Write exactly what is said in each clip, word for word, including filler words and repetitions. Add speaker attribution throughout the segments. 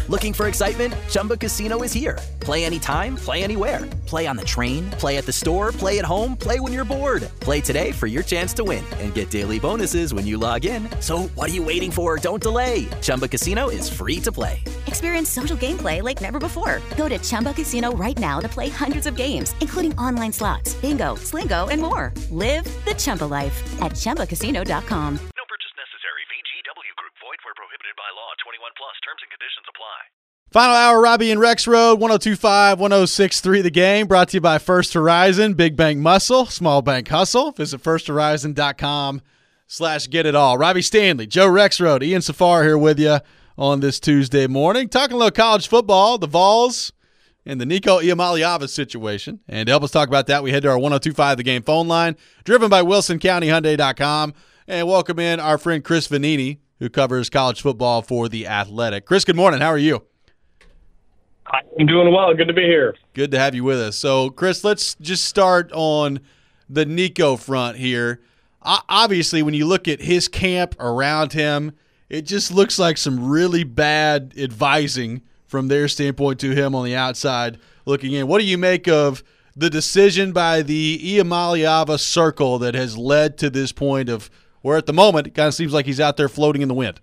Speaker 1: Looking for excitement? Chumba Casino is here. Play anytime, play anywhere. Play on the train, play at the store, play at home, play when you're bored. Play today for your chance to win and get daily bonuses when you log in. So what are you waiting for? Don't delay. Chumba Casino is free to play.
Speaker 2: Experience social gameplay like never before. Go to Chumba Casino right now to play hundreds of games, including online slots, bingo, Slingo, and more. Live the Chumba life at Chumba Casino dot com.
Speaker 3: No purchase necessary. V G W Group. Void where prohibited by law. twenty-one plus. Terms and conditions apply.
Speaker 4: Final hour, Robbie and Rex Road, one oh two point five, one oh six point three The Game, brought to you by First Horizon, Big Bank Muscle, Small Bank Hustle. Visit first horizon dot com slash get it all. Robbie Stanley, Joe Rexroad, Ian Safar here with you on this Tuesday morning. Talking a little college football, the Vols, and the Nico Iamaleava situation. And to help us talk about that, we head to our one oh two point five The Game phone line, driven by Wilson County Hyundai dot com. And welcome in our friend Chris Vanini, who covers college football for The Athletic. Chris, good morning. How are you?
Speaker 5: I'm doing well. Good to be here.
Speaker 4: Good to have you with us. So, Chris, let's just start on the Nico front here. Obviously, when you look at his camp around him, it just looks like some really bad advising from their standpoint to him on the outside looking in. What do you make of the decision by the Iamaleava circle that has led to this point of where at the moment it kind of seems like he's out there floating in the wind?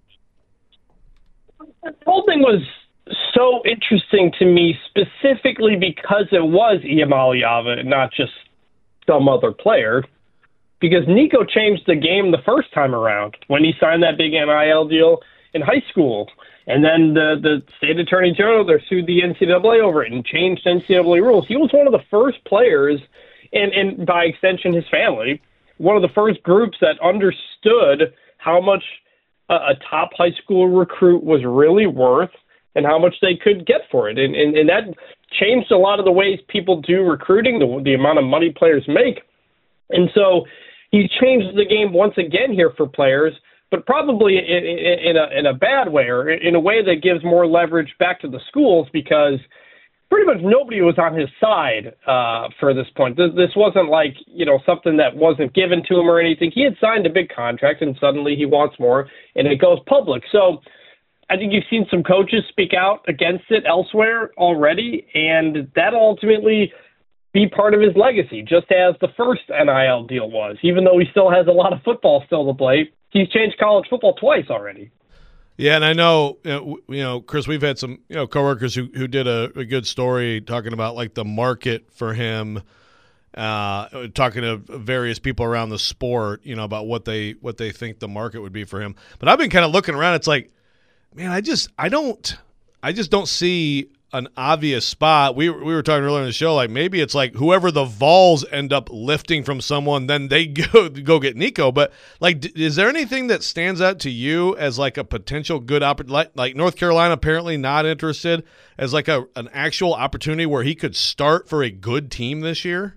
Speaker 5: The whole thing was so interesting to me specifically because it was Iamaleava and not just some other player, because Nico changed the game the first time around when he signed that big N I L deal in high school. And then the, the state attorney general there sued the N C double A over it and changed N C double A rules. He was one of the first players, and, and by extension his family, one of the first groups that understood how much a, a top high school recruit was really worth and how much they could get for it. And, and, and that changed a lot of the ways people do recruiting, the, the amount of money players make. And so he changed the game once again here for players, but probably in, in, in, a, in a bad way, or in a way that gives more leverage back to the schools, because pretty much nobody was on his side uh, for this point. This, this wasn't like, you know, something that wasn't given to him or anything. He had signed a big contract, and suddenly he wants more, and it goes public. So I think you've seen some coaches speak out against it elsewhere already, and that'll ultimately be part of his legacy, just as the first N I L deal was. Even though he still has a lot of football still to play, he's changed college football twice already.
Speaker 6: Yeah, and I know, you know, you know, Chris, we've had some, you know, coworkers who who did a, a good story talking about like the market for him, uh, talking to various people around the sport, you know, about what they what they think the market would be for him. But I've been kind of looking around. It's like, man, I just I don't I just don't see an obvious spot. We we were talking earlier in the show, like maybe it's like whoever the Vols end up lifting from someone, then they go go get Nico. But like, d- is there anything that stands out to you as like a potential good opportunity? Like, like North Carolina apparently not interested as like a an actual opportunity where he could start for a good team this year?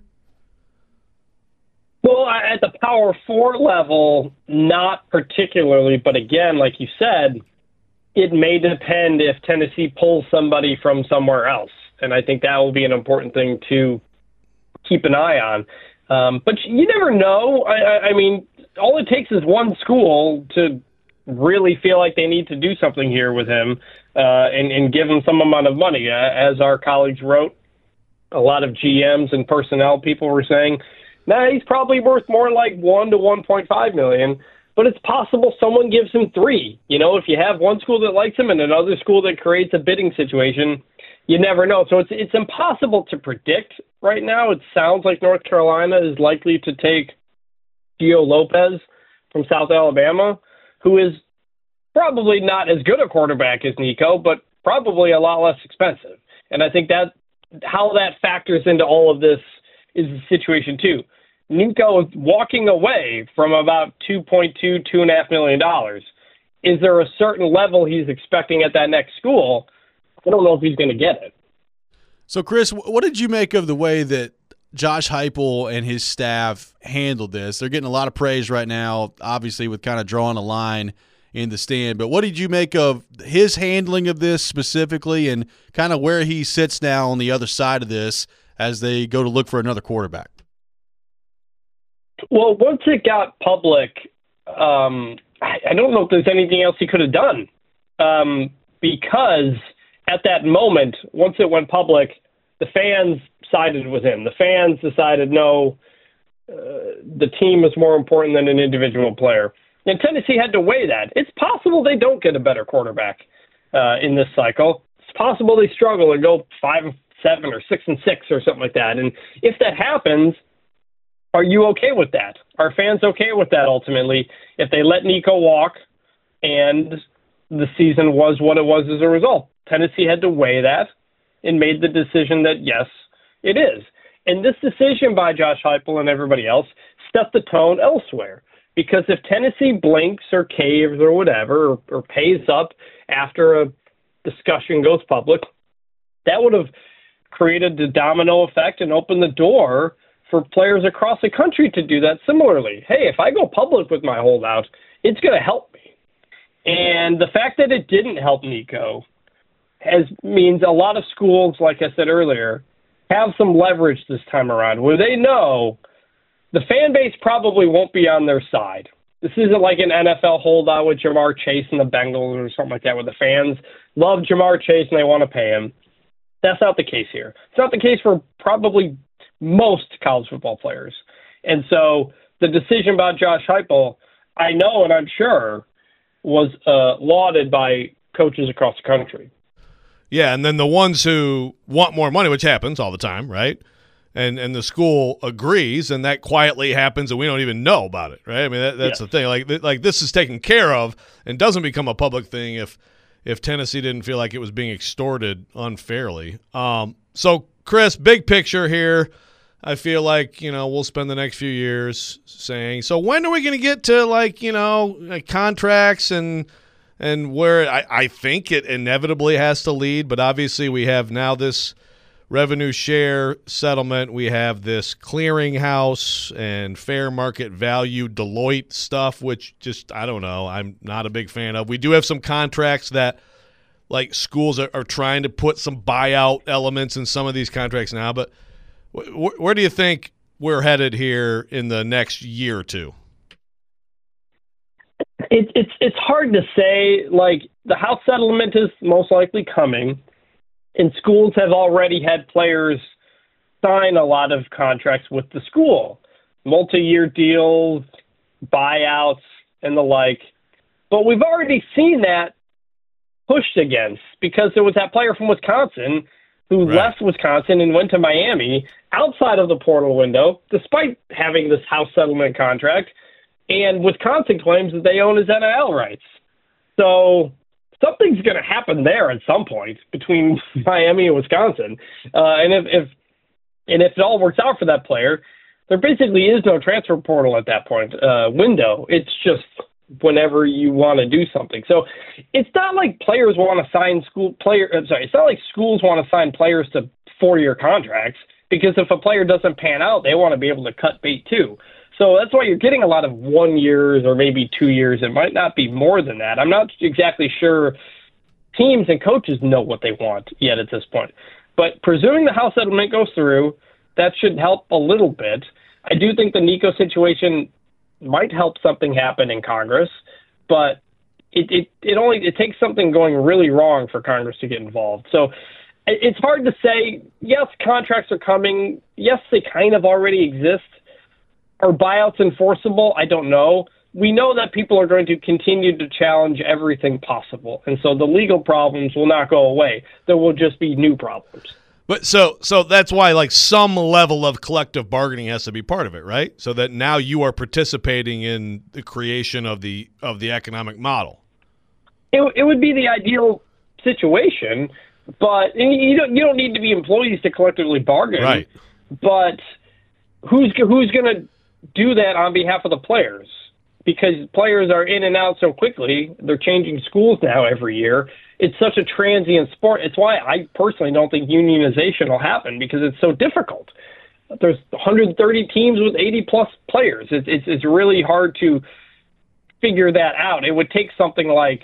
Speaker 5: Well, at the Power Four level, not particularly. But again, like you said, it may depend if Tennessee pulls somebody from somewhere else. And I think that will be an important thing to keep an eye on. Um, but you never know. I, I mean, all it takes is one school to really feel like they need to do something here with him uh, and, and give him some amount of money. Uh, as our colleagues wrote, a lot of G Ms and personnel people were saying, nah, he's probably worth more like one to one point five million. But it's possible someone gives him three. You know, if you have one school that likes him and another school that creates a bidding situation, you never know. So it's it's impossible to predict right now. It sounds like North Carolina is likely to take Gio Lopez from South Alabama, who is probably not as good a quarterback as Nico, but probably a lot less expensive. And I think that how that factors into all of this is the situation too. Nico is walking away from about two point two, two and a half million dollars. Is there a certain level he's expecting at that next school? I don't know if he's going to get it.
Speaker 4: So, Chris, what did you make of the way that Josh Heupel and his staff handled this? They're getting a lot of praise right now, obviously, with kind of drawing a line in the stand. But what did you make of his handling of this specifically, and kind of where he sits now on the other side of this as they go to look for another quarterback?
Speaker 5: Well, once it got public, um, I, I don't know if there's anything else he could have done. Um, because at that moment, once it went public, the fans sided with him. The fans decided, no, uh, the team is more important than an individual player. And Tennessee had to weigh that. It's possible they don't get a better quarterback uh, in this cycle. It's possible they struggle and go five and seven or six and six or something like that. And if that happens, are you okay with that? Are fans okay with that ultimately? If they let Nico walk and the season was what it was as a result, Tennessee had to weigh that and made the decision that, yes, it is. And this decision by Josh Heupel and everybody else set the tone elsewhere. Because if Tennessee blinks or caves or whatever, or, or pays up after a discussion goes public, that would have created the domino effect and opened the door for players across the country to do that similarly. Hey, if I go public with my holdout, it's going to help me. And the fact that it didn't help Nico has means a lot of schools, like I said earlier, have some leverage this time around where they know the fan base probably won't be on their side. This isn't like an N F L holdout with Jamar Chase and the Bengals or something like that, where the fans love Jamar Chase and they want to pay him. That's not the case here. It's not the case for probably most college football players. And so the decision about Josh Heupel, I know and I'm sure, was uh, lauded by coaches across the country.
Speaker 6: Yeah, and then the ones who want more money, which happens all the time, right? And and the school agrees, and that quietly happens, and we don't even know about it, right? I mean, that, that's yeah. the thing. Like, like this is taken care of and doesn't become a public thing if if Tennessee didn't feel like it was being extorted unfairly. Um, so, Chris, big picture here. I feel like, you know, we'll spend the next few years saying, so when are we going to get to, like, you know, like contracts and and where I, I think it inevitably has to lead, but obviously we have now this revenue share settlement. We have this clearinghouse and fair market value Deloitte stuff, which just, I don't know, I'm not a big fan of. We do have some contracts that, like, schools are, are trying to put some buyout elements in some of these contracts now, but wh- where do you think we're headed here in the next year or two?
Speaker 5: It, it's it's hard to say. Like, the house settlement is most likely coming, and schools have already had players sign a lot of contracts with the school, multi-year deals, buyouts, and the like. But we've already seen that pushed against, because there was that player from Wisconsin who right. left Wisconsin and went to Miami outside of the portal window, despite having this house settlement contract. And Wisconsin claims that they own his N I L rights. So something's going to happen there at some point between Miami and Wisconsin. Uh, and if, if and if it all works out for that player, there basically is no transfer portal at that point uh, window. It's just whenever you want to do something. So it's not like players want to sign school player. I'm sorry, it's not like schools want to sign players to four-year contracts, because if a player doesn't pan out, they want to be able to cut bait too. So that's why you're getting a lot of one years or maybe two years. It might not be more than that. I'm not exactly sure teams and coaches know what they want yet at this point. But presuming the house settlement goes through, that should help a little bit. I do think the Nico situation might help something happen in Congress, but it, it, it only it takes something going really wrong for Congress to get involved. So it's hard to say. Yes, contracts are coming. Yes, they kind of already exist. Are buyouts enforceable? I don't know. We know that people are going to continue to challenge everything possible, and so the legal problems will not go away. There will just be new problems.
Speaker 6: But so so that's why, like, some level of collective bargaining has to be part of it, right? So that now you are participating in the creation of the of the economic model.
Speaker 5: It it would be the ideal situation, but you don't you don't need to be employees to collectively bargain.
Speaker 6: Right.
Speaker 5: But who's who's going to do that on behalf of the players? Because players are in and out so quickly. They're changing schools now every year. It's such a transient sport. It's why I personally don't think unionization will happen, because it's so difficult. There's one hundred thirty teams with eighty plus players. It's, it's, it's really hard to figure that out. It would take something like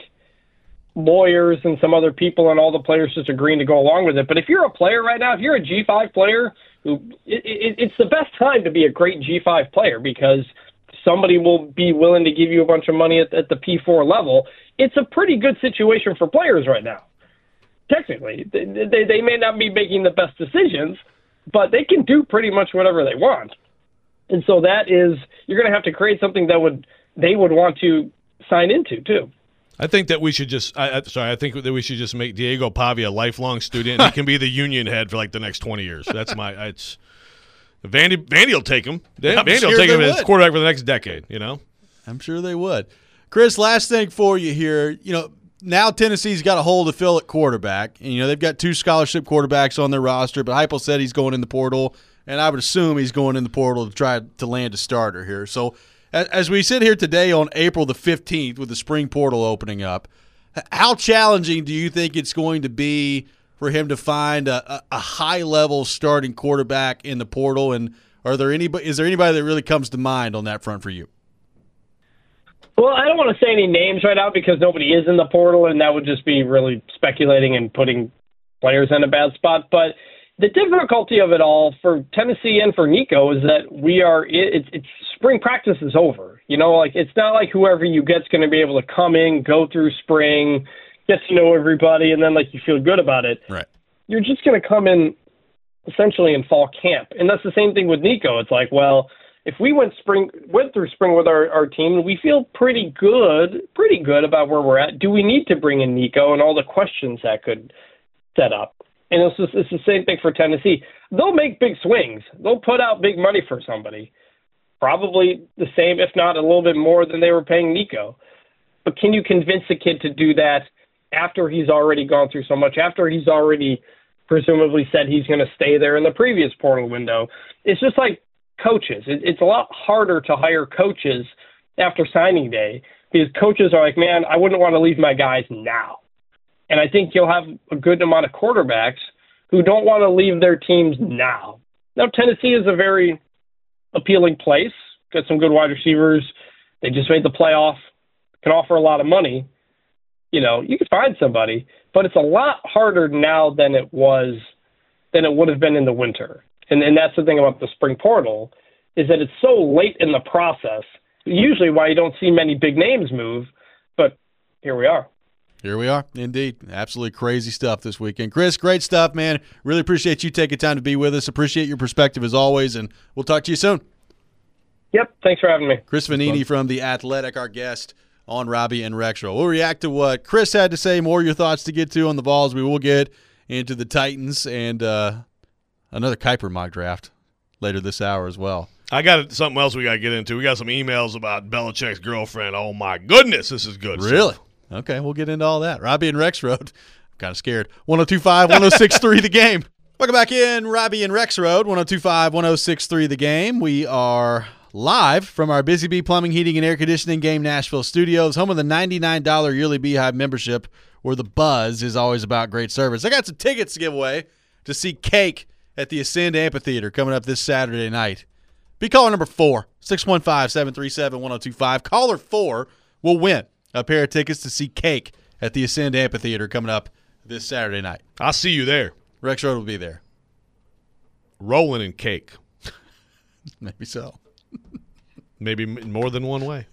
Speaker 5: lawyers and some other people and all the players just agreeing to go along with it. But if you're a player right now, if you're a G five player, who it, it, it's the best time to be a great G five player, because somebody will be willing to give you a bunch of money at, at the P four level. It's a pretty good situation for players right now. technically. They, they, they may not be making the best decisions, but they can do pretty much whatever they want. And so that is, you're going to have to create something that would they would want to sign into, too.
Speaker 6: I think that we should just I, I, – sorry, I think that we should just make Diego Pavia a lifelong student, and he can be the union head for like the next twenty years. That's my – it's Vandy, Vandy will take him.
Speaker 4: I'm
Speaker 6: Vandy
Speaker 4: sure
Speaker 6: will take
Speaker 4: they
Speaker 6: him as
Speaker 4: would.
Speaker 6: quarterback for the next decade, you know?
Speaker 4: I'm sure they would. Chris, last thing for you here. You know, now Tennessee's got a hole to fill at quarterback. And, you know, they've got two scholarship quarterbacks on their roster, but Heupel said he's going in the portal, and I would assume he's going in the portal to try to land a starter here. So as we sit here today on April the fifteenth with the spring portal opening up, how challenging do you think it's going to be for him to find a, a, a high-level starting quarterback in the portal? And are there anybody? Is there anybody that really comes to mind on that front for you?
Speaker 5: Well, I don't want to say any names right now because nobody is in the portal, and that would just be really speculating and putting players in a bad spot. But the difficulty of it all for Tennessee and for Nico is that we are it, it's spring practice is over. You know, like it's not like whoever you get's going to be able to come in, go through spring, get to know everybody, and then like you feel good about it.
Speaker 4: Right.
Speaker 5: You're just going to come in essentially in fall camp, and that's the same thing with Nico. It's like, well, if we went spring went through spring with our, our team and we feel pretty good, pretty good about where we're at, do we need to bring in Nico and all the questions that could set up? And it's, just, it's the same thing for Tennessee. They'll make big swings. They'll put out big money for somebody. Probably the same, if not a little bit more than they were paying Nico. But can you convince a kid to do that after he's already gone through so much, after he's already presumably said he's going to stay there in the previous portal window? It's just like coaches. It, it's a lot harder to hire coaches after signing day because coaches are like, man, I wouldn't want to leave my guys now. And I think you'll have a good amount of quarterbacks who don't want to leave their teams now. Now, Tennessee is a very appealing place. Got some good wide receivers. They just made the playoff. Can offer a lot of money. You know, you could find somebody, but it's a lot harder now than it was, than it would have been in the winter. And, and that's the thing about the spring portal is that it's so late in the process. Usually why you don't see many big names move, but here we are.
Speaker 4: Here we are, indeed. Absolutely crazy stuff this weekend. Chris, great stuff, man. Really appreciate you taking time to be with us. Appreciate your perspective as always, and we'll talk to you soon.
Speaker 5: Yep, thanks for having me.
Speaker 4: Chris Vannini from The Athletic, our guest on Robbie and Rexroad. We'll react to what Chris had to say, more of your thoughts to get to on the Vols. We will get into the Titans and uh, another Kuiper mock draft later this hour as well.
Speaker 6: I got something else we got to get into. We got some emails about Belichick's girlfriend. Oh, my goodness, this is good.
Speaker 4: Really?
Speaker 6: So.
Speaker 4: Okay, we'll get into all that. Robbie and Rexroad. I'm kind of scared. one oh two point five, one oh six point three The Game. Welcome back in, Robbie and Rexroad, one oh two point five, one oh six point three The Game. We are live from our Busy Bee Plumbing, Heating, and Air Conditioning Game Nashville studios, home of the ninety-nine dollars yearly Beehive membership, where the buzz is always about great service. I got some tickets to give away to see Cake at the Ascend Amphitheater coming up this Saturday night. Be caller number four, six one five, seven three seven, one oh two five. Caller four will win a pair of tickets to see Cake at the Ascend Amphitheater coming up this Saturday night.
Speaker 6: I'll see you there.
Speaker 4: Rexroad will be there.
Speaker 6: Rolling in cake.
Speaker 4: Maybe so.
Speaker 6: Maybe more than one way.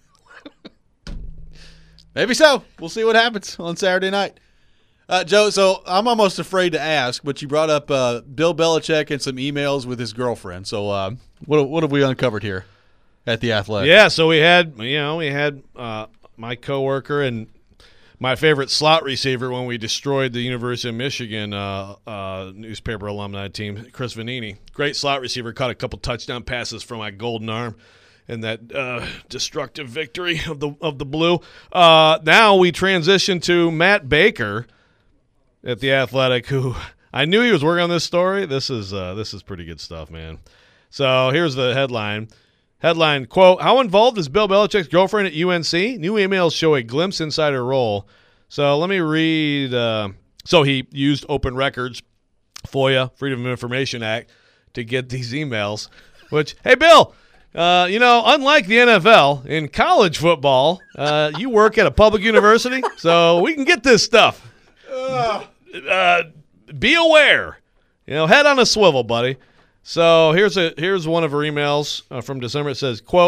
Speaker 4: Maybe so. We'll see what happens on Saturday night. Uh, Joe, so I'm almost afraid to ask, but you brought up uh, Bill Belichick and some emails with his girlfriend. So uh, what what have we uncovered here at The Athletic?
Speaker 6: Yeah, so we had, you know, we had uh, my coworker and my favorite slot receiver when we destroyed the University of Michigan uh, uh, newspaper alumni team, Chris Vannini. Great slot receiver, caught a couple touchdown passes from my golden arm in that uh, destructive victory of the of the Blue. Uh, now we transition to Matt Baker at The Athletic, who I knew he was working on this story. This is uh, this is pretty good stuff, man. So here's the headline. Headline, quote, how involved is Bill Belichick's girlfriend at U N C? New emails show a glimpse inside her role. So let me read. Uh, so he used open records, FOIA, Freedom of Information Act, to get these emails, which, hey, Bill, uh, you know, unlike the N F L, in college football, uh, you work at a public university, so we can get this stuff. Uh, be aware. You know, head on a swivel, buddy. So here's a here's one of her emails uh, from December. It says, quote,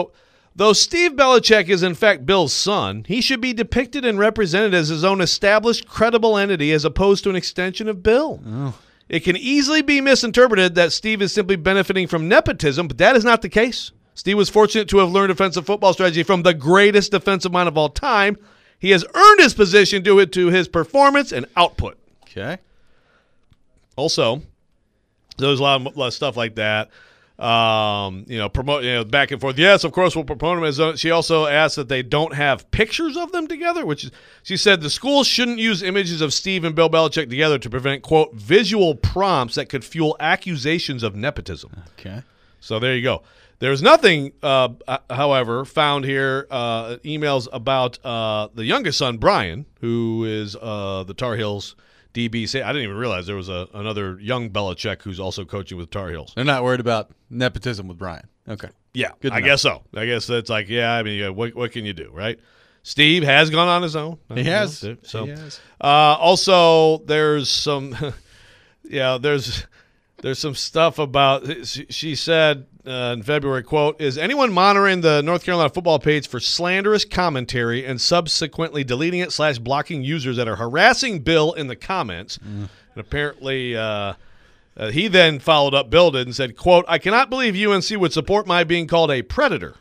Speaker 6: Though Steve Belichick is in fact Bill's son, he should be depicted and represented as his own established, credible entity as opposed to an extension of Bill.
Speaker 4: Oh.
Speaker 6: It can easily be misinterpreted that Steve is simply benefiting from nepotism, but that is not the case. Steve was fortunate to have learned defensive football strategy from the greatest defensive mind of all time. He has earned his position due to his performance and output.
Speaker 4: Okay.
Speaker 6: Also, there's a lot of, a lot of stuff like that. Um, you know, promote, you know, back and forth. Yes, of course, we'll promote him as. A, she also asked that they don't have pictures of them together, which is, she said the school shouldn't use images of Steve and Bill Belichick together to prevent, quote, visual prompts that could fuel accusations of nepotism.
Speaker 4: Okay.
Speaker 6: So there you go. There's nothing, uh, however, found here, uh, emails about uh, the youngest son, Brian, who is uh, the Tar Heels D B. I didn't even realize there was a, another young Belichick who's also coaching with Tar Heels.
Speaker 4: They're not worried about nepotism with Brian. Okay.
Speaker 6: Yeah,
Speaker 4: Good to
Speaker 6: I
Speaker 4: know.
Speaker 6: guess so. I guess that's like, yeah, I mean, yeah, what, what can you do, right? Steve has gone on his own.
Speaker 4: He has.
Speaker 6: So,
Speaker 4: He has.
Speaker 6: Uh, also, there's some, yeah, there's there's some stuff about, she, she said uh, in February, quote, is anyone monitoring the North Carolina football page for slanderous commentary and subsequently deleting it slash blocking users that are harassing Bill in the comments? Mm. And apparently uh, uh, he then followed up, Bill did, and said, quote, I cannot believe U N C would support my being called a predator.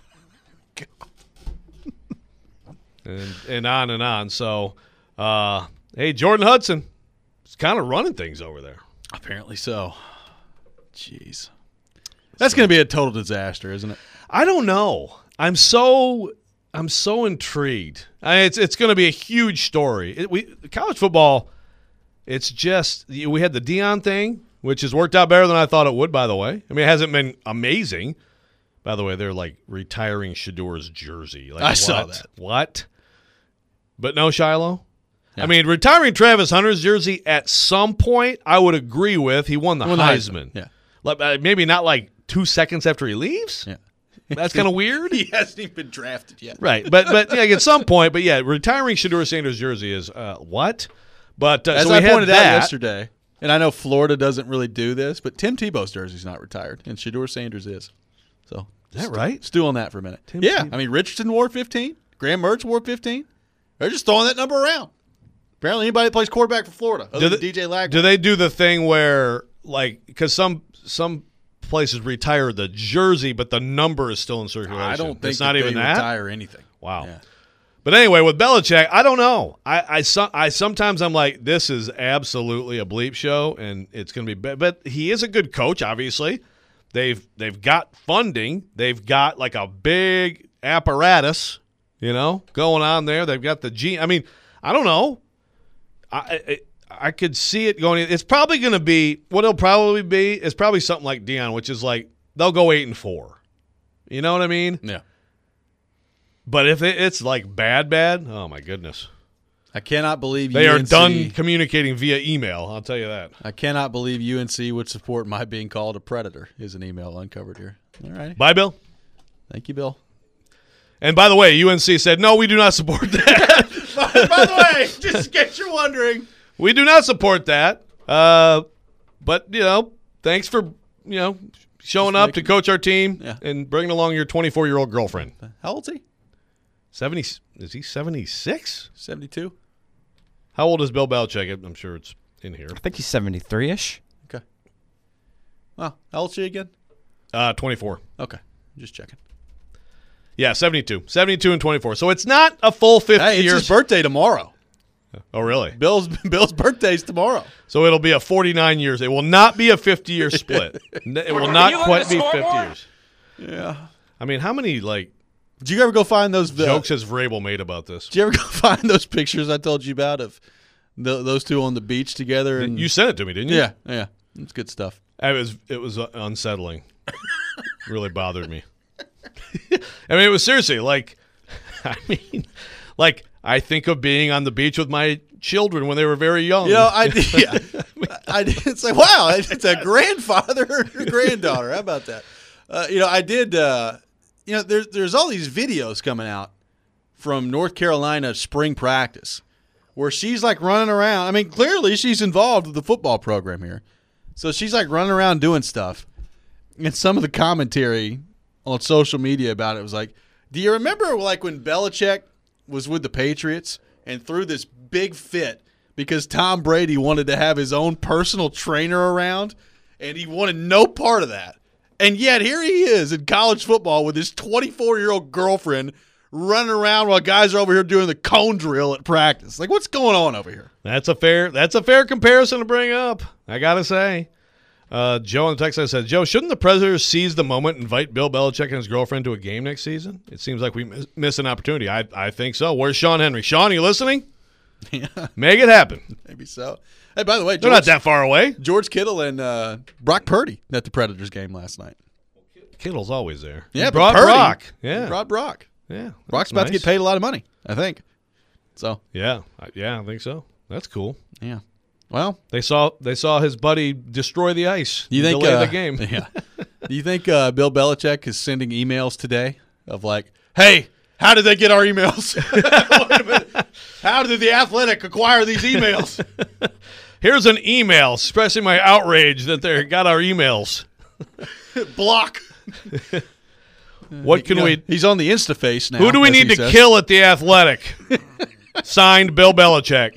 Speaker 6: and, and on and on. So, uh, hey, Jordan Hudson is kind of running things over there.
Speaker 4: Apparently so. Jeez. That's going to be a total disaster, isn't it?
Speaker 6: I don't know. I'm so I'm so intrigued. I, it's it's going to be a huge story. It, we college football. It's just we had the Deion thing, which has worked out better than I thought it would. By the way, I mean it hasn't been amazing. By the way, they're like retiring Shadour's jersey. Like,
Speaker 4: I
Speaker 6: what?
Speaker 4: saw that.
Speaker 6: What? But no Shiloh.
Speaker 4: Yeah.
Speaker 6: I mean, retiring Travis Hunter's jersey at some point, I would agree with. He won the
Speaker 4: Won the
Speaker 6: Heisman.
Speaker 4: Heisman. Yeah.
Speaker 6: Like, uh, maybe not like two seconds after he leaves.
Speaker 4: Yeah.
Speaker 6: That's kind of weird.
Speaker 4: He hasn't even been drafted yet.
Speaker 6: Right, but but yeah, at some point, but yeah, retiring Shadour Sanders' jersey is uh, what? But uh,
Speaker 4: As
Speaker 6: so we
Speaker 4: I
Speaker 6: had
Speaker 4: pointed
Speaker 6: that.
Speaker 4: out yesterday, and I know Florida doesn't really do this, but Tim Tebow's jersey's not retired, and Shadour Sanders is. So
Speaker 6: Is that right?
Speaker 4: Stew on that for a minute.
Speaker 6: Tim
Speaker 4: yeah,
Speaker 6: Tebow.
Speaker 4: I mean Richardson wore fifteen, Graham Mertz wore fifteen. They're just throwing that number around. Apparently, anybody that plays quarterback for Florida, other
Speaker 6: Do
Speaker 4: than
Speaker 6: they,
Speaker 4: D J Lag.
Speaker 6: do they do the thing where like because some some places retire the jersey, but the number is still in circulation?
Speaker 4: I don't think
Speaker 6: it's not
Speaker 4: that
Speaker 6: even
Speaker 4: they
Speaker 6: that.
Speaker 4: retire anything.
Speaker 6: Wow.
Speaker 4: Yeah.
Speaker 6: But anyway, with Belichick, I don't know. I I, so, I sometimes I'm like, this is absolutely a bleep show, and it's going to be. But he is a good coach, obviously. They've they've got funding. They've got like a big apparatus, you know, going on there. They've got the G. I mean, I don't know. I I, I could see it going. It's probably going to be what it'll probably be. Is probably something like Deion, which is like they'll go eight and four. You know what I mean?
Speaker 4: Yeah.
Speaker 6: But if it, it's like bad, bad, oh my goodness.
Speaker 4: I cannot believe
Speaker 6: They
Speaker 4: U
Speaker 6: are
Speaker 4: N C,
Speaker 6: done communicating via email, I'll tell you that.
Speaker 4: I cannot believe U N C would support my being called a predator. Is an email uncovered here. All right.
Speaker 6: Bye, Bill.
Speaker 4: Thank you, Bill.
Speaker 6: And by the way, U N C said, no, we do not support that.
Speaker 4: By the way, just in case you're wondering.
Speaker 6: We do not support that. Uh, but, you know, thanks for, you know, showing
Speaker 4: Just
Speaker 6: up
Speaker 4: making-
Speaker 6: to coach our team
Speaker 4: Yeah.
Speaker 6: and bringing along your twenty-four-year-old girlfriend.
Speaker 4: How old's he?
Speaker 6: seventy Is he seventy-six?
Speaker 4: seventy-two.
Speaker 6: How old is Bill Belichick? I'm sure it's in here.
Speaker 7: I think he's seventy-three-ish.
Speaker 4: Okay. Well, how old's she again?
Speaker 6: Uh, twenty-four.
Speaker 4: Okay. Just checking.
Speaker 6: Yeah, seventy-two. seventy-two and twenty-four. So it's not a full fifty
Speaker 4: Hey, it's
Speaker 6: years.
Speaker 4: his birthday tomorrow.
Speaker 6: Oh, really?
Speaker 4: Bill's Bill's birthday's tomorrow.
Speaker 6: So it'll be a forty-nine years. It will not be a fifty-year split. It will not quite be fifty years.
Speaker 4: Yeah.
Speaker 6: I mean, how many, like,
Speaker 4: Did you ever go find those uh,
Speaker 6: jokes has Vrabel made about this?
Speaker 4: Did you ever go find those pictures I told you about of the, those two on the beach together? And
Speaker 6: You sent it to me, didn't you?
Speaker 4: yeah, yeah, it's good stuff.
Speaker 6: It was it was uh, unsettling. Really bothered me. I mean, it was seriously like, I mean, like I think of being on the beach with my children when they were very young.
Speaker 4: You know, I did. Yeah, I did. It's like, wow, it's a grandfather or granddaughter. How about that? Uh, you know, I did. Uh, you know, there's there's all these videos coming out from North Carolina spring practice where she's like running around. I mean, clearly she's involved with the football program here, so she's like running around doing stuff. And some of the commentary on social media about it was like, Do you remember like when Belichick was with the Patriots and threw this big fit because Tom Brady wanted to have his own personal trainer around, and he wanted no part of that? And yet here he is in college football with his twenty-four-year-old girlfriend running around while guys are over here doing the cone drill at practice. Like, what's going on over here?
Speaker 6: That's a fair that's a fair comparison to bring up, I got to say. Uh, Joe on the text line said, Joe, shouldn't the Predators seize the moment and invite Bill Belichick and his girlfriend to a game next season? It seems like we miss, miss an opportunity. I I think so. Where's Sean Henry? Sean, are you listening?
Speaker 4: Yeah.
Speaker 6: Make it happen.
Speaker 4: Maybe so. Hey, by the way, George,
Speaker 6: they're not that far away.
Speaker 4: George Kittle and uh, Brock Purdy at the Predators game last night.
Speaker 6: Kittle's always there.
Speaker 4: Yeah,
Speaker 6: he brought
Speaker 4: Purdy,
Speaker 6: Brock. Yeah,
Speaker 4: he brought Brock.
Speaker 6: Yeah,
Speaker 4: Brock's about
Speaker 6: nice.
Speaker 4: to get paid a lot of money, I think. So
Speaker 6: yeah, yeah, I think so. That's cool.
Speaker 4: Yeah. Well,
Speaker 6: they saw they saw his buddy destroy the ice.
Speaker 4: Do you think
Speaker 6: delay
Speaker 4: uh,
Speaker 6: the game?
Speaker 4: Yeah. Do you think uh, Bill Belichick is sending emails today of like, "Hey, how did they get our emails? Wait a minute. How did the Athletic acquire these emails?"
Speaker 6: Here's an email expressing my outrage that they got our emails.
Speaker 4: Block.
Speaker 6: What can
Speaker 4: you know,
Speaker 6: we?
Speaker 4: He's on the InstaFace now.
Speaker 6: Who do we
Speaker 4: as
Speaker 6: need
Speaker 4: he
Speaker 6: to
Speaker 4: says.
Speaker 6: kill at the Athletic? Signed, Bill Belichick.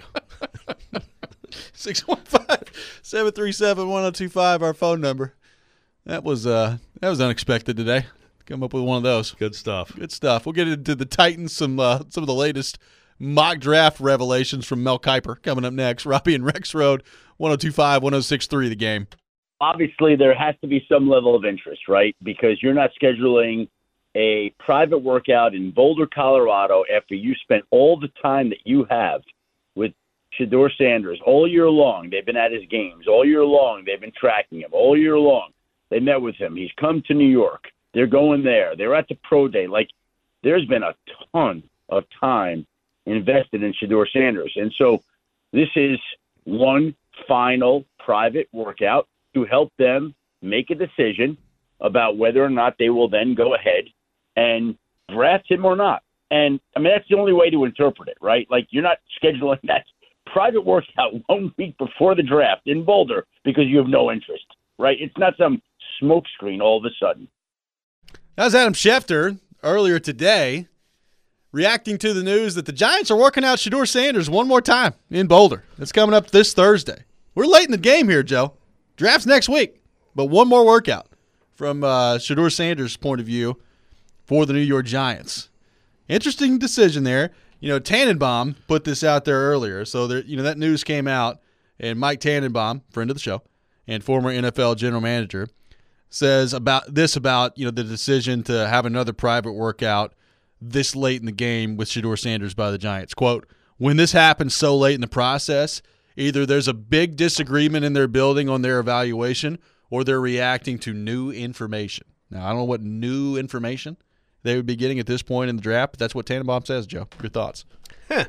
Speaker 4: six one five, seven three seven, one oh two five, our phone number. That was uh that was unexpected today. Come up with one of those.
Speaker 6: Good stuff.
Speaker 4: Good stuff. We'll get into the Titans, some uh, some of the latest mock draft revelations from Mel Kiper coming up next. Robbie and Rex Road, one oh two five, one oh six three The Game.
Speaker 7: Obviously, there has to be some level of interest, right? Because you're not scheduling a private workout in Boulder, Colorado after you spent all the time that you have with Shedeur Sanders all year long. They've been at his games all year long. They've been tracking him all year long. They met with him. He's come to New York. They're going there. They're at the pro day. Like, there's been a ton of time invested in Shedeur Sanders. And so this is one final private workout to help them make a decision about whether or not they will then go ahead and draft him or not. And, I mean, that's the only way to interpret it, right? Like, you're not scheduling that private workout one week before the draft in Boulder because you have no interest, right? It's not some smokescreen all of a sudden.
Speaker 4: That was Adam Schefter earlier today reacting to the news that the Giants are working out Shedeur Sanders one more time in Boulder. It's coming up this Thursday. We're late in the game here, Joe. Draft's next week, but one more workout from uh, Shedeur Sanders' point of view for the New York Giants. Interesting decision there. You know, Tannenbaum put this out there earlier, so there, you know that news came out, and Mike Tannenbaum, friend of the show and former N F L general manager, says about this about you know the decision to have another private workout this late in the game with Shedeur Sanders by the Giants. Quote, when this happens so late in the process, either there's a big disagreement in their building on their evaluation or they're reacting to new information. Now, I don't know what new information they would be getting at this point in the draft, but that's what Tannenbaum says, Joe. Your thoughts?
Speaker 6: Huh.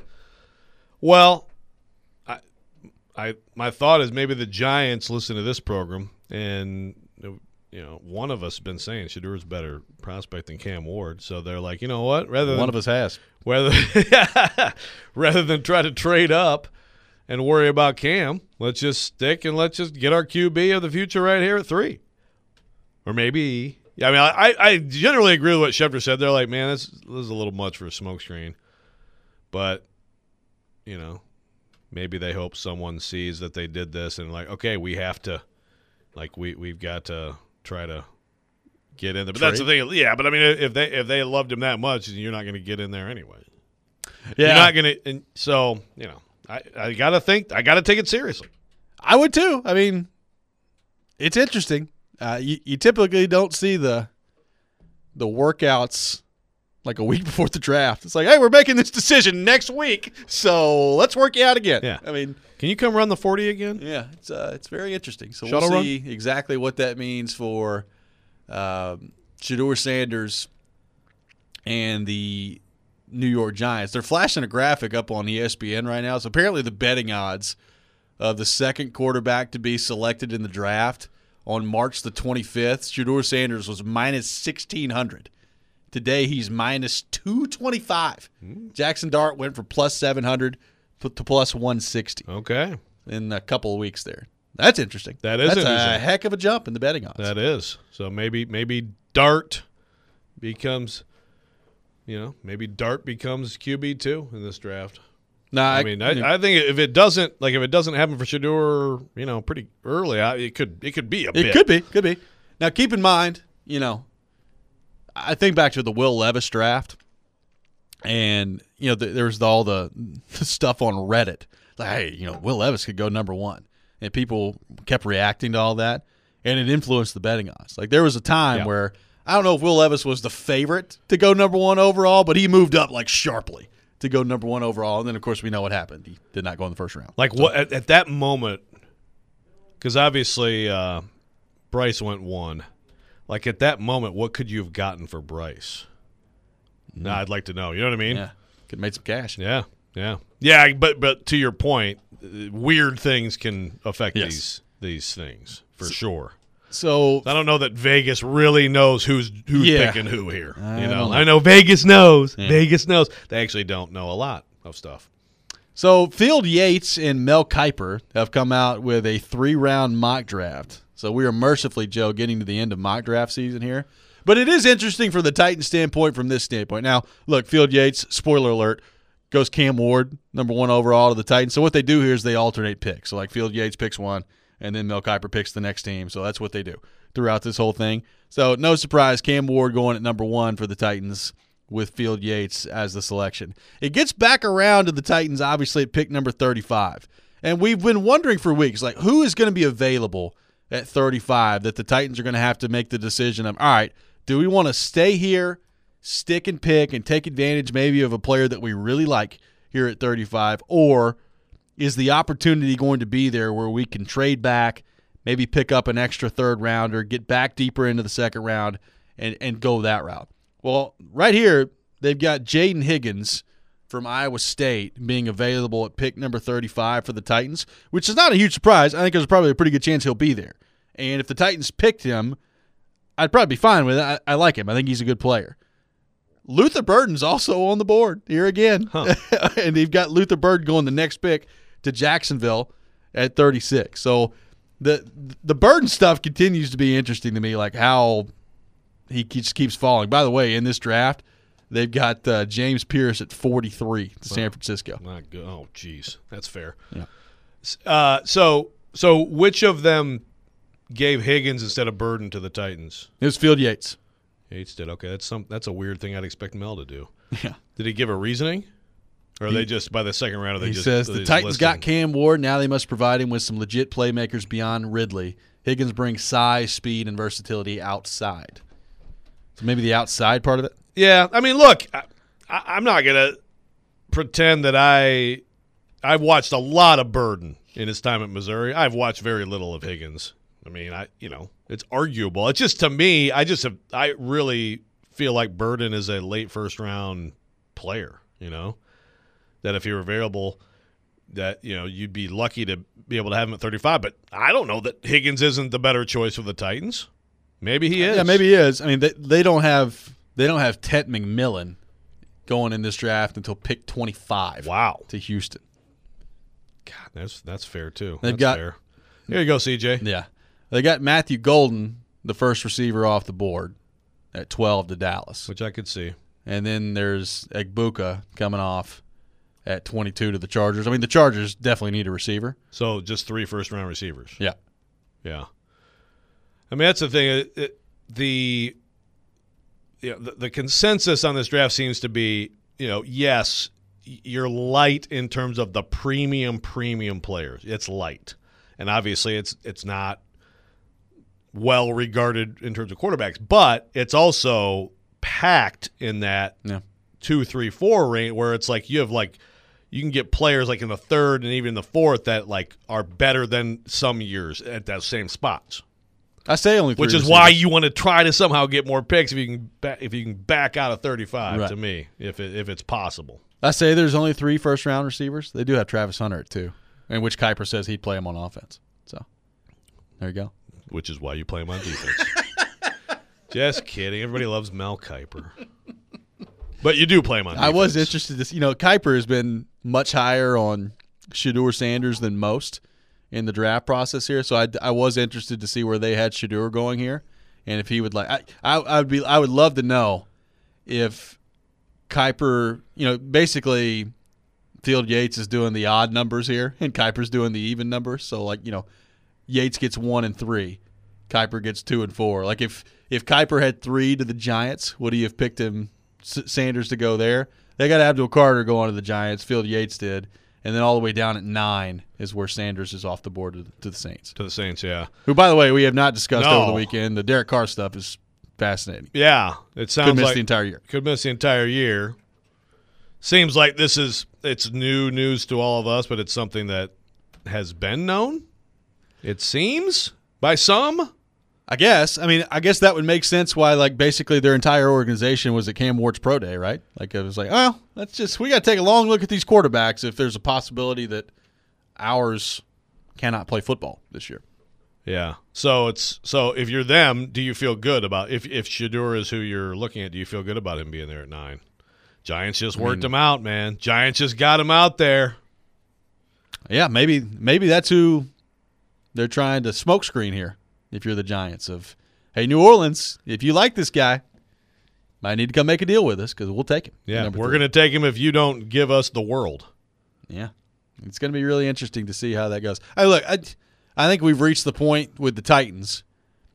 Speaker 6: Well, I, I, my thought is maybe the Giants listen to this program, and you know, one of us has been saying Shedeur's a better prospect than Cam Ward, so they're like, you know what? Rather than
Speaker 4: one of us has,
Speaker 6: whether rather than try to trade up and worry about Cam, let's just stick and let's just get our Q B of the future right here at three, or maybe. Yeah, I mean, I, I generally agree with what Schefter said. They're like, man, this, this is a little much for a smokescreen. But, you know, maybe they hope someone sees that they did this and like, okay, we have to, like, we, we've got to try to get in there. But Trade. That's the thing. Yeah, but I mean, if they if they loved him that much, you're not going to get in there anyway. Yeah. You're not going to – and so, you know, I, I got to think – I got to take it seriously.
Speaker 4: I would too. I mean, it's interesting. Uh, you, you typically don't see the the workouts like a week before the draft. It's like, hey, we're making this decision next week, so let's work you out again.
Speaker 6: Yeah.
Speaker 4: I mean,
Speaker 6: can you come run the forty again?
Speaker 4: Yeah, it's uh, it's very interesting. So
Speaker 6: Shuttle
Speaker 4: we'll see
Speaker 6: run?
Speaker 4: exactly what that means for um, Shedeur Sanders and the New York Giants. They're flashing a graphic up on E S P N right now. So apparently the betting odds of the second quarterback to be selected in the draft on March the twenty-fifth, Shedeur Sanders was minus sixteen hundred. Today he's minus two twenty-five. Mm. Jackson Dart went from plus seven hundred to plus one sixty.
Speaker 6: Okay.
Speaker 4: In a couple of weeks there. That's interesting.
Speaker 6: That is
Speaker 4: That's
Speaker 6: interesting.
Speaker 4: a heck of a jump in the betting odds.
Speaker 6: That is. So maybe maybe Dart becomes you know, maybe Dart becomes Q B two in this draft.
Speaker 4: No,
Speaker 6: I,
Speaker 4: I
Speaker 6: mean, I, I think if it doesn't, like, if it doesn't happen for Shedeur, you know, pretty early, I, it could, it could be a
Speaker 4: it
Speaker 6: bit.
Speaker 4: could be, could be. Now, keep in mind, you know, I think back to the Will Levis draft, and you know, the, there was all the, the stuff on Reddit, like, hey, you know, Will Levis could go number one, and people kept reacting to all that, and it influenced the betting odds. Like, there was a time
Speaker 6: Yeah.
Speaker 4: where I don't know if Will Levis was the favorite to go number one overall, but he moved up like sharply to go number one overall, and then of course we know what happened. He did not go in the first round.
Speaker 6: Like so. what at, at that moment, because obviously uh, Bryce went one. Like at that moment, what could you have gotten for Bryce? Mm. Nah, I'd like to know. You know what I mean?
Speaker 4: Yeah, could have made some cash.
Speaker 6: Yeah, yeah, yeah. But but to your point, weird things can affect
Speaker 4: Yes.
Speaker 6: these these things for so, sure.
Speaker 4: So
Speaker 6: I don't know that Vegas really knows who's who's
Speaker 4: Yeah.
Speaker 6: picking who here.
Speaker 4: I
Speaker 6: You know,
Speaker 4: don't know.
Speaker 6: I know Vegas knows.
Speaker 4: Yeah.
Speaker 6: Vegas knows. They actually don't know a lot of stuff.
Speaker 4: So Field Yates and Mel Kiper have come out with a three-round mock draft. So we are mercifully, Joe, getting to the end of mock draft season here. But it is interesting from the Titans standpoint from this standpoint. Now, look, Field Yates, spoiler alert, goes Cam Ward, number one overall to the Titans. So what they do here is they alternate picks. So like Field Yates picks one, and then Mel Kiper picks the next team. So that's what they do throughout this whole thing. So no surprise, Cam Ward going at number one for the Titans with Field Yates as the selection. It gets back around to the Titans, obviously, at pick number thirty-five. And we've been wondering for weeks, like, who is going to be available at thirty-five that the Titans are going to have to make the decision of, all right, do we want to stay here, stick and pick, and take advantage maybe of a player that we really like here at thirty-five, or is the opportunity going to be there where we can trade back, maybe pick up an extra third rounder, get back deeper into the second round, and, and go that route? Well, right here, they've got Jaden Higgins from Iowa State being available at pick number thirty-five for the Titans, which is not a huge surprise. I think there's probably a pretty good chance he'll be there. And if the Titans picked him, I'd probably be fine with it. I, I like him. I think he's a good player. Luther Burden's also on the board here again. Huh. And they've got Luther Burden going the next pick to Jacksonville at thirty-six. So the the Burden stuff continues to be interesting to me, like how he just keeps falling. By the way, in this draft, they've got uh, James Pierce at forty-three to San Francisco.
Speaker 6: Not good. Oh, geez. That's fair.
Speaker 4: Yeah.
Speaker 6: Uh, so, so which of them gave Higgins instead of Burden to the Titans?
Speaker 4: It was Field Yates.
Speaker 6: Yates did. Okay, that's some. That's a weird thing I'd expect Mel to do.
Speaker 4: Yeah.
Speaker 6: Did he give a reasoning? Or are
Speaker 4: he,
Speaker 6: they just, by the second round, are they
Speaker 4: he
Speaker 6: just
Speaker 4: says
Speaker 6: they
Speaker 4: the
Speaker 6: just
Speaker 4: Titans
Speaker 6: listing?
Speaker 4: got Cam Ward. Now they must provide him with some legit playmakers beyond Ridley. Higgins brings size, speed, and versatility outside. So maybe the outside part of it?
Speaker 6: Yeah. I mean, look, I, I, I'm not going to pretend that I – I've watched a lot of Burden in his time at Missouri. I've watched very little of Higgins. I mean, I you know, it's arguable. It's just, to me, I just have – I really feel like Burden is a late first-round player, you know, that if he were available – that, you know, you'd be lucky to be able to have him at thirty-five. But I don't know that Higgins isn't the better choice for the Titans. Maybe he is.
Speaker 4: Yeah, maybe he is. I mean, they, they don't have they don't have Ted McMillan going in this draft until pick twenty-five.
Speaker 6: Wow.
Speaker 4: To Houston.
Speaker 6: God, that's that's fair too.
Speaker 4: They've
Speaker 6: that's
Speaker 4: got
Speaker 6: fair. Here you go, C J.
Speaker 4: Yeah, they got Matthew Golden, the first receiver off the board, at twelve to Dallas,
Speaker 6: which I could see.
Speaker 4: And then there's Egbuka coming off at twenty-two to the Chargers. I mean, the Chargers definitely need a receiver.
Speaker 6: So just three first-round receivers.
Speaker 4: Yeah.
Speaker 6: Yeah. I mean, that's the thing. It, it, the, you know, the the consensus on this draft seems to be, you know, yes, you're light in terms of the premium, premium players. It's light. And obviously it's it's not well regarded in terms of quarterbacks, but it's also packed in that
Speaker 4: yeah.
Speaker 6: two, three, four range where it's like you have like you can get players like in the third and even in the fourth that like are better than some years at those same spots.
Speaker 4: I say only three
Speaker 6: which is
Speaker 4: receivers.
Speaker 6: why you want to try to somehow get more picks if you can ba- if you can back out of thirty-five
Speaker 4: right.
Speaker 6: to me if it, if it's possible.
Speaker 4: I say there's only three first round receivers. They do have Travis Hunter at two, in which Kiper says he'd play him on offense. So there you go.
Speaker 6: Which is why you play him on defense. Just kidding. Everybody loves Mel Kiper. But you do play him on defense.
Speaker 4: I was interested to see, you know, Kiper has been much higher on Shedeur Sanders than most in the draft process here. So I, I was interested to see where they had Shedeur going here, and if he would like. I, I I would be I would love to know if Kiper, you know, basically Field Yates is doing the odd numbers here, and Kiper's doing the even numbers. So, like, you know, Yates gets one and three. Kiper gets two and four. Like, if, if Kiper had three to the Giants, would he have picked him S- Sanders to go there? They got Abdul Carter going to the Giants. Field Yates did. And then all the way down at nine is where Sanders is off the board to, to the Saints.
Speaker 6: To the Saints, yeah.
Speaker 4: Who, by the way, we have not discussed
Speaker 6: No.
Speaker 4: over the weekend. The Derek Carr stuff is fascinating.
Speaker 6: Yeah, it sounds
Speaker 4: Could miss
Speaker 6: like
Speaker 4: the entire year.
Speaker 6: Could miss the entire year. Seems like this is it's new news to all of us, but it's something that has been known. It seems by some.
Speaker 4: I guess. I mean, I guess that would make sense why, like, basically their entire organization was at Cam Ward's pro day, right? Like, it was like, well, let's just, we got to take a long look at these quarterbacks if there's a possibility that ours cannot play football this year.
Speaker 6: Yeah. So it's so if you're them, do you feel good about if if Shedeur is who you're looking at? Do you feel good about him being there at nine? Giants just worked
Speaker 4: mean,
Speaker 6: him out, man. Giants just got him out there.
Speaker 4: Yeah, maybe maybe that's who they're trying to smokescreen here. If you're the Giants, of hey, New Orleans, if you like this guy, might need to come make a deal with us because we'll take him.
Speaker 6: Yeah, we're going to take him if you don't give us the world.
Speaker 4: Yeah, it's going to be really interesting to see how that goes. I look, I, I think we've reached the point with the Titans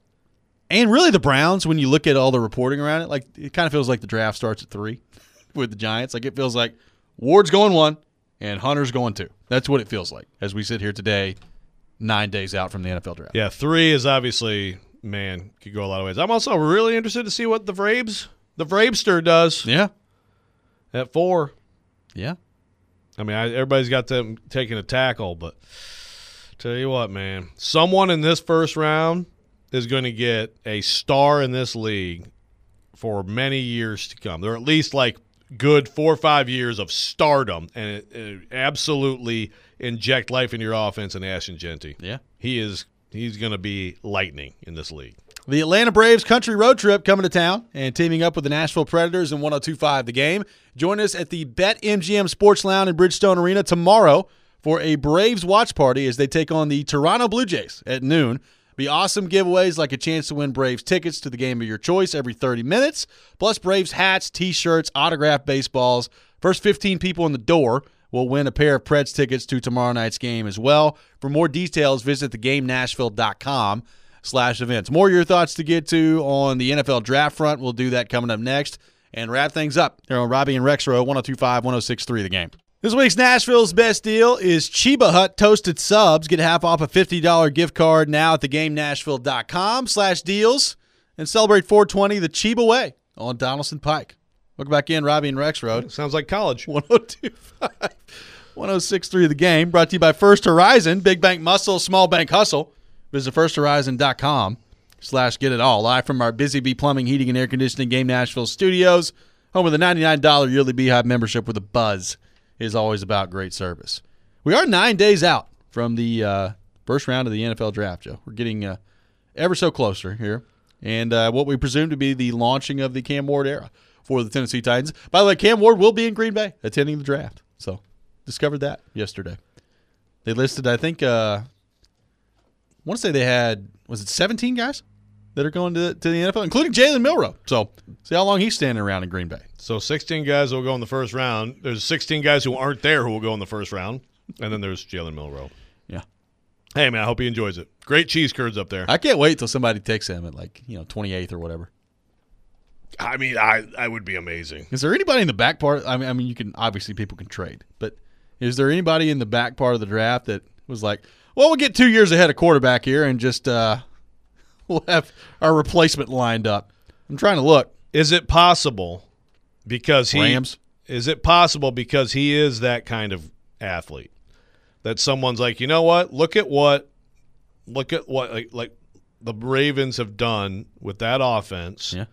Speaker 4: and really the Browns. When you look at all the reporting around it, like it kind of feels like the draft starts at three with the Giants. Like it feels like Ward's going one and Hunter's going two. That's what it feels like as we sit here today, nine days out from the N F L draft.
Speaker 6: Yeah, three is obviously, man, could go a lot of ways. I'm also really interested to see what the Vrabes, the Vrabester does.
Speaker 4: Yeah.
Speaker 6: At four.
Speaker 4: Yeah.
Speaker 6: I mean, I, everybody's got them taking a tackle, but tell you what, man, someone in this first round is going to get a star in this league for many years to come. They're at least like good four or five years of stardom, and it, it absolutely inject life into your offense in Ashton Genty.
Speaker 4: Yeah.
Speaker 6: He is he's going to be lightning in this league.
Speaker 4: The Atlanta Braves country road trip coming to town and teaming up with the Nashville Predators in one oh two point five The Game. Join us at the BetMGM Sports Lounge in Bridgestone Arena tomorrow for a Braves watch party as they take on the Toronto Blue Jays at noon. Be awesome giveaways like a chance to win Braves tickets to the game of your choice every thirty minutes, plus Braves hats, T-shirts, autographed baseballs. First fifteen people in the door will win a pair of Preds tickets to tomorrow night's game as well. For more details, visit the game nashville dot com slash events. More of your thoughts to get to on the N F L draft front. We'll do that coming up next and wrap things up here on Robbie and Rexroad, one oh two point five, one oh six point three The Game. This week's Nashville's best deal is Chiba Hut Toasted Subs. Get half off a fifty dollars gift card now at the game nashville dot com slash deals and celebrate four twenty the Chiba way on Donaldson Pike. Welcome back in, Robbie and Rexroad.
Speaker 6: Sounds like college.
Speaker 4: one oh two point five, one oh six point three The Game. Brought to you by First Horizon. Big bank muscle, small bank hustle. Visit first horizon dot com slash get it all. Live from our Busy Bee Plumbing, Heating, and Air Conditioning Game Nashville studios. Home with a ninety-nine dollars yearly Beehive membership with a buzz is always about great service. We are nine days out from the uh, first round of the N F L draft, Joe. We're getting uh, ever so closer here. And uh, what we presume to be the launching of the Cam Ward era for the Tennessee Titans. By the way, Cam Ward will be in Green Bay attending the draft. So discovered that yesterday. They listed, I think, uh, I want to say they had, was it seventeen guys that are going to, to the N F L, including Jalen Milroe. So see how long he's standing around in Green Bay.
Speaker 6: So sixteen guys will go in the first round. There's sixteen guys who aren't there who will go in the first round. And then there's Jalen Milroe.
Speaker 4: Yeah.
Speaker 6: Hey, man, I hope he enjoys it. Great cheese curds up there.
Speaker 4: I can't wait till somebody takes him at like, you know, twenty-eighth or whatever.
Speaker 6: I mean, I, I would be amazing.
Speaker 4: Is there anybody in the back part? I mean, I mean, you can obviously people can trade, but is there anybody in the back part of the draft that was like, well, we'll get two years ahead of quarterback here and just uh, we'll have our replacement lined up? I'm trying to look.
Speaker 6: Is it possible because he
Speaker 4: Rams?
Speaker 6: Is it possible because he is that kind of athlete that someone's like, you know what? Look at what, look at what like, like the Ravens have done with that offense.
Speaker 4: Yeah.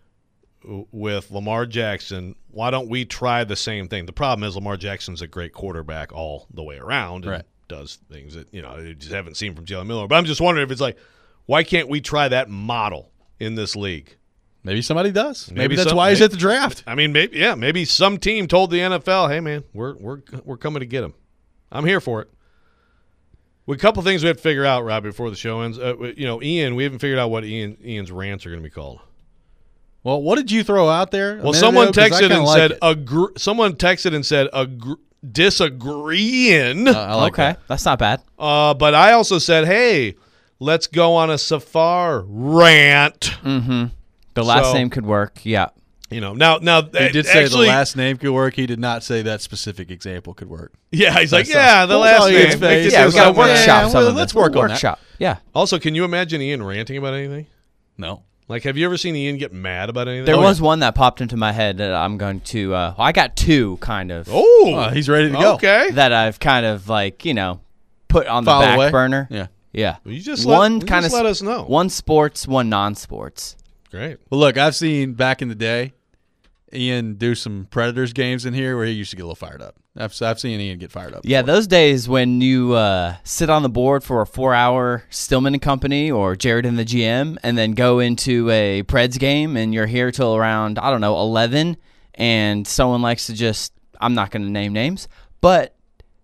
Speaker 6: With Lamar Jackson, why don't we try the same thing? The problem is Lamar Jackson's a great quarterback all the way around and
Speaker 4: right.
Speaker 6: does things that, you know, you just haven't seen from Jalen Milroe. But I'm just wondering if it's like, why can't we try that model in this league?
Speaker 4: Maybe somebody does. Maybe,
Speaker 6: Maybe
Speaker 4: that's
Speaker 6: some,
Speaker 4: why he's
Speaker 6: maybe,
Speaker 4: at the draft.
Speaker 6: I mean, maybe yeah, maybe some team told the N F L, "Hey, man, we're we're we're coming to get him." I'm here for it. Well, a couple things we have to figure out, Rob, before the show ends. Uh, you know, Ian, we haven't figured out what Ian Ian's rants are going to be called.
Speaker 4: Well, what did you throw out there?
Speaker 6: Well, someone texted and said agr- someone texted and said agr- disagreeing.
Speaker 4: Uh, I like
Speaker 8: okay,
Speaker 4: that.
Speaker 8: that's not bad.
Speaker 6: Uh, but I also said, hey, let's go on a Safar rant.
Speaker 8: Mm-hmm. The last
Speaker 6: So-
Speaker 8: name could work. Yeah.
Speaker 6: You know, now now
Speaker 4: He did say
Speaker 6: actually,
Speaker 4: the last name could work. He did not say that specific example could work.
Speaker 6: Yeah, he's like,
Speaker 4: That's
Speaker 6: yeah,
Speaker 4: all.
Speaker 6: the
Speaker 4: Well,
Speaker 6: last
Speaker 4: all
Speaker 6: name.
Speaker 4: Ian's
Speaker 6: Make
Speaker 4: face.
Speaker 6: this
Speaker 8: Yeah, we got to
Speaker 6: somewhere.
Speaker 8: workshop
Speaker 4: Yeah,
Speaker 8: some
Speaker 4: well,
Speaker 8: of
Speaker 4: let's
Speaker 8: this.
Speaker 4: work on that.
Speaker 8: Workshop. Yeah.
Speaker 6: Also, can you imagine Ian ranting about anything?
Speaker 4: No.
Speaker 6: Like, have you ever seen Ian get mad about anything?
Speaker 8: There
Speaker 6: Oh,
Speaker 8: was one that popped into my head that I'm going to. Uh, I got two kind of
Speaker 6: Oh,
Speaker 4: Oh, he's ready to go.
Speaker 6: okay.
Speaker 8: that I've kind of like you know put on the
Speaker 4: File
Speaker 8: back
Speaker 4: away.
Speaker 8: burner.
Speaker 4: Yeah.
Speaker 8: Yeah.
Speaker 6: Well, you just let-
Speaker 8: one
Speaker 6: you
Speaker 8: kind
Speaker 6: just
Speaker 8: of
Speaker 6: let us know.
Speaker 8: One sports, one non-sports.
Speaker 6: Great.
Speaker 4: Well, look, I've seen back in the day Ian do some Predators games in here where he used to get a little fired up. I've, I've seen Ian get fired up.
Speaker 8: Yeah,
Speaker 4: before.
Speaker 8: those days when you uh, sit on the board for a four-hour Stillman and Company or Jared and the G M, and then go into a Preds game, and you're here till around I don't know eleven, and someone likes to just I'm not going to name names, but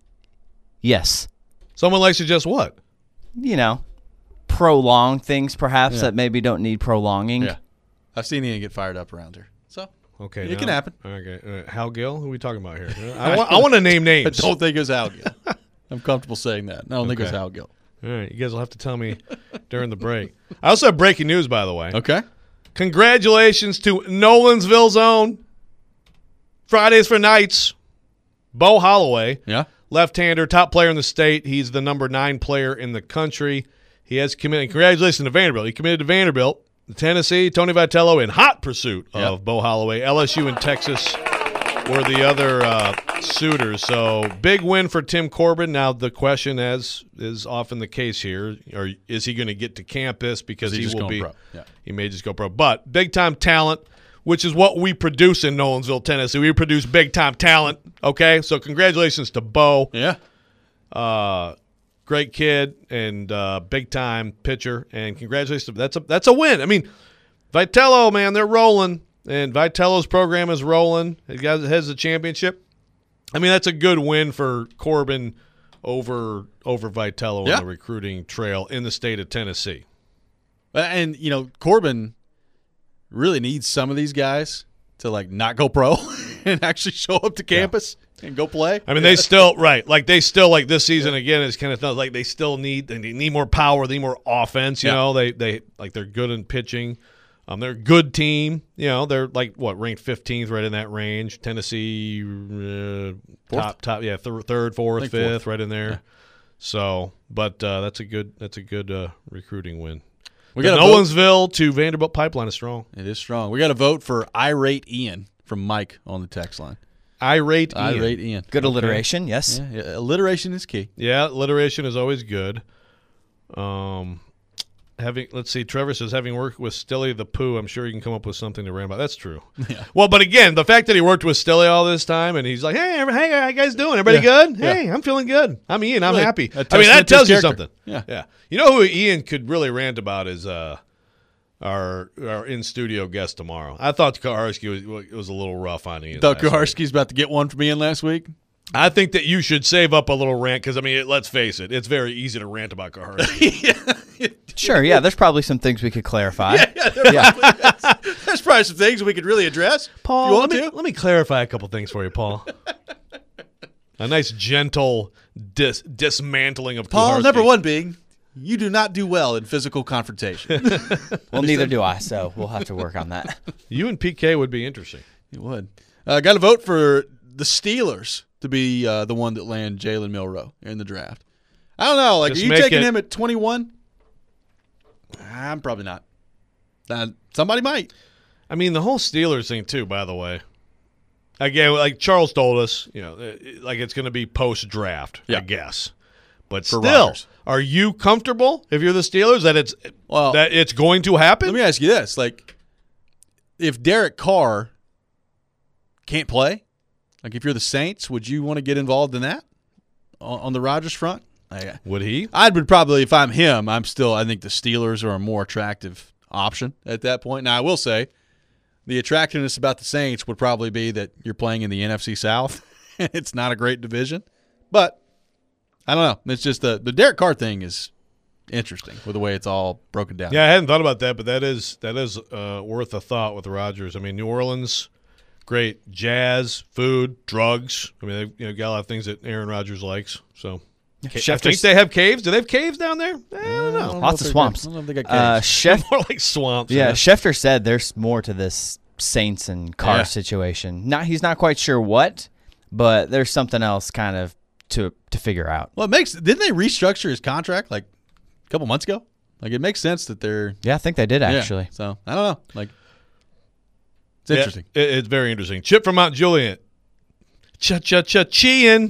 Speaker 8: yes,
Speaker 6: Someone likes to just what?
Speaker 8: you know, prolong things perhaps
Speaker 4: Yeah.
Speaker 8: that maybe don't need prolonging.
Speaker 4: Yeah. I've seen Ian get fired up around here. So
Speaker 6: Okay,
Speaker 4: It
Speaker 6: now-
Speaker 4: can happen.
Speaker 6: Okay, uh, Hal Gill, who are we talking about here? I want, I want to name
Speaker 4: I
Speaker 6: names.
Speaker 4: don't think it was Al Gill. I'm comfortable saying that. I don't think it was
Speaker 6: Okay.
Speaker 4: Al Gill.
Speaker 6: All right, you guys will have to tell me during the break. I also have breaking news, by the way.
Speaker 4: Okay.
Speaker 6: Congratulations to Nolansville's own Fridays for Nights, Bo Holloway,
Speaker 4: Yeah.
Speaker 6: left-hander, top player in the state. He's the number nine player in the country. He has committed. Congratulations to Vanderbilt. He committed to Vanderbilt. Tennessee, Tony Vitello in hot pursuit of
Speaker 4: Yep.
Speaker 6: Bo Holloway. L S U and Texas were the other uh, suitors. So big win for Tim Corbin. Now the question, as is often the case here, or is he going to get to campus because
Speaker 4: Is he
Speaker 6: he,
Speaker 4: just
Speaker 6: will
Speaker 4: going
Speaker 6: be?
Speaker 4: pro? Yeah.
Speaker 6: He may just go pro. But big time talent, which is what we produce in Nolansville, Tennessee. We produce big time talent. Okay, so congratulations to Bo.
Speaker 4: Yeah.
Speaker 6: Uh, great kid and uh, big time pitcher, and congratulations. To, that's a that's a win. I mean, Vitello, man, they're rolling, and Vitello's program is rolling. He guys has the championship. I mean, that's a good win for Corbin over over Vitello
Speaker 4: Yeah.
Speaker 6: on the recruiting trail in the state of Tennessee.
Speaker 4: And, you know, Corbin really needs some of these guys to, like, not go pro and actually show up to campus and go play.
Speaker 6: I mean, they still right, like they still like this season again is kind of like they still need they need more power, they need more offense. You
Speaker 4: Yeah.
Speaker 6: know, they they like they're good in pitching. Um, they're a good team. You know, they're like what ranked fifteenth, right in that range. Tennessee, uh, top top, yeah, th- third, fourth,
Speaker 4: think
Speaker 6: fifth,
Speaker 4: fourth.
Speaker 6: right in there.
Speaker 4: Yeah.
Speaker 6: So, but uh, that's a good that's a good uh, recruiting win.
Speaker 4: We
Speaker 6: The
Speaker 4: got a vote.
Speaker 6: Nolansville to Vanderbilt pipeline is strong.
Speaker 4: It is strong. We got a vote for Irate Ian from Mike on the text line.
Speaker 6: Irate Ian.
Speaker 4: Irate Ian.
Speaker 8: Good alliteration, yes.
Speaker 4: Yeah, yeah, alliteration is key.
Speaker 6: Yeah, alliteration is always good. Um, having let's see, Trevor says having worked with Stilly the Pooh, I'm sure you can come up with something to rant about. That's true.
Speaker 4: Yeah.
Speaker 6: Well, but again, the fact that he worked with Stilly all this time and he's like, hey, every- hey, how you guys doing? Everybody
Speaker 4: Yeah.
Speaker 6: good? Hey,
Speaker 4: Yeah.
Speaker 6: I'm feeling good. I'm Ian. I'm
Speaker 4: Really,
Speaker 6: happy.
Speaker 4: a
Speaker 6: I mean,
Speaker 4: testament
Speaker 6: that
Speaker 4: to his
Speaker 6: tells you
Speaker 4: character.
Speaker 6: something.
Speaker 4: Yeah.
Speaker 6: yeah. You know who Ian could really rant about is uh, our our in studio guest tomorrow. I thought Kuharski was was a little rough on Ian.
Speaker 4: Thought
Speaker 6: last week.
Speaker 4: Kuharski's about to get one from Ian last week.
Speaker 6: I think that you should save up a little rant because I mean, it, let's face it, it's very easy to rant about Kuharski.
Speaker 8: Sure, yeah, there's probably some things we could clarify.
Speaker 4: Yeah. There's probably some things we could really address.
Speaker 6: Paul,
Speaker 4: if you
Speaker 6: let
Speaker 4: want
Speaker 6: me,
Speaker 4: to.
Speaker 6: let me clarify a couple things for you, Paul. A nice, gentle dis- dismantling of
Speaker 4: Paul,
Speaker 6: Kuharski.
Speaker 4: number one being, you do not do well in physical confrontation.
Speaker 8: Well, neither do I, so we'll have to work on that.
Speaker 6: You and P K would be interesting.
Speaker 4: You would. Uh, got to vote for the Steelers to be uh, the one that land Jalen Milroe in the draft. I don't know. Like,
Speaker 6: Just
Speaker 4: are you
Speaker 6: make
Speaker 4: taking
Speaker 6: it-
Speaker 4: him at twenty-one? I'm probably not. Uh, somebody might.
Speaker 6: I mean, the whole Steelers thing, too, by the way. Again, like Charles told us, you know, it- like it's going to be post-draft,
Speaker 4: Yeah.
Speaker 6: I guess. But
Speaker 4: For
Speaker 6: still,
Speaker 4: Rodgers.
Speaker 6: are you comfortable, if you're the Steelers, that it's
Speaker 4: Well,
Speaker 6: that it's going to happen?
Speaker 4: Let me ask you this: like, if Derek Carr can't play, like if you're the Saints, would you want to get involved in that on, on the Rodgers front? I,
Speaker 6: Would he?
Speaker 4: I would probably, if I'm him, I'm still. I think the Steelers are a more attractive option at that point. Now, I will say, the attractiveness about the Saints would probably be that you're playing in the N F C South. It's not a great division, but I don't know. It's just the the Derek Carr thing is interesting with the way it's all broken down.
Speaker 6: Yeah, I hadn't thought about that, but that is that is uh, worth a thought with the Rodgers. I mean, New Orleans, great jazz, food, drugs. I mean, they you know got a lot of things that Aaron Rodgers likes. So,
Speaker 8: Schefter,
Speaker 6: I think they have caves. Do they have caves down there? I don't know.
Speaker 4: know
Speaker 8: Lots
Speaker 4: if
Speaker 8: of
Speaker 4: they
Speaker 8: swamps.
Speaker 4: got- I don't know if they got
Speaker 8: Uh,
Speaker 4: caves.
Speaker 8: Chef,
Speaker 6: More like swamps.
Speaker 8: yeah, Schefter said there's more to this Saints and Carr
Speaker 4: Yeah.
Speaker 8: situation. Not he's not quite sure what, but there's something else kind of to to figure out.
Speaker 4: Well, it makes didn't they restructure his contract like a couple months ago? Like it makes sense that they're
Speaker 8: Yeah, I think they did
Speaker 4: yeah.
Speaker 8: actually.
Speaker 4: So I don't know. Like it's
Speaker 6: Yeah,
Speaker 4: interesting.
Speaker 6: it- it's very interesting. Chip from Mount Juliet. Cha cha cha chiin.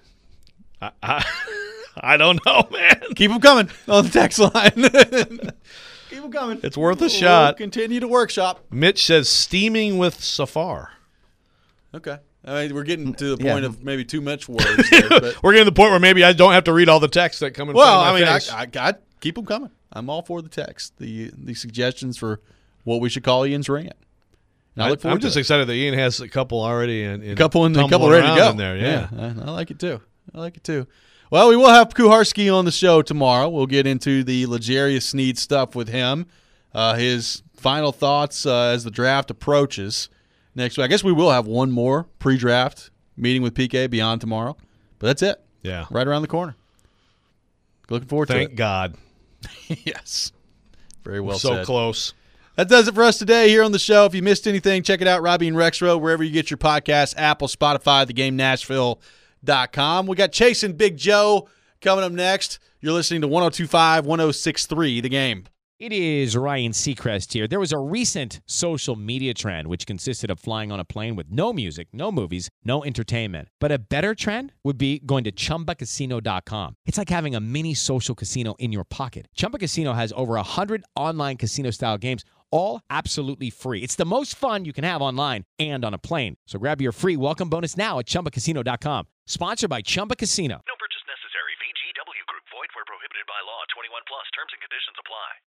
Speaker 6: I, I, I don't know, man.
Speaker 4: Keep them coming on the text line. Keep them coming.
Speaker 6: It's worth a
Speaker 4: We'll
Speaker 6: shot.
Speaker 4: continue to workshop.
Speaker 6: Mitch says steaming with Safar.
Speaker 4: Okay. I mean, we're getting to the
Speaker 8: Yeah.
Speaker 4: point of maybe too much words. There, but,
Speaker 6: We're getting to the point where maybe I don't have to read all the texts that come in
Speaker 4: well, I
Speaker 6: front
Speaker 4: mean,
Speaker 6: of my
Speaker 4: I,
Speaker 6: face.
Speaker 4: I, I keep them coming. I'm all for the text, the the suggestions for what we should call Ian's rant. And I look forward
Speaker 6: I'm just
Speaker 4: to it.
Speaker 6: excited that Ian has a couple already. In, in
Speaker 4: A couple in the
Speaker 6: tumbling
Speaker 4: couple ready to
Speaker 6: around
Speaker 4: go.
Speaker 6: in there. Yeah.
Speaker 4: I, I like it too. I like it too. Well, we will have Kuharski on the show tomorrow. We'll get into the L'Jarius Sneed stuff with him. Uh, his final thoughts uh, as the draft approaches next week. I guess we will have one more pre-draft meeting with P K beyond tomorrow, but that's it.
Speaker 6: Yeah.
Speaker 4: Right around the corner. Looking forward
Speaker 6: Thank
Speaker 4: to
Speaker 6: God.
Speaker 4: it. Yes. Very well
Speaker 6: so
Speaker 4: said.
Speaker 6: close.
Speaker 4: That does it for us today here on the show. If you missed anything, check it out, Robbie and Rexroad, wherever you get your podcasts, Apple, Spotify, the game nashville dot com. We got Chasing Big Joe coming up next. You're listening to one oh two point five, one oh six point three The Game.
Speaker 9: It is Ryan Seacrest here. There was a recent social media trend which consisted of flying on a plane with no music, no movies, no entertainment. But a better trend would be going to chumba casino dot com. It's like having a mini social casino in your pocket. Chumba Casino has over one hundred online casino-style games, all absolutely free. It's the most fun you can have online and on a plane. So grab your free welcome bonus now at chumba casino dot com. Sponsored by Chumba Casino.
Speaker 3: No purchase necessary. V G W Group. Void where prohibited by law. twenty-one plus. Terms and conditions apply.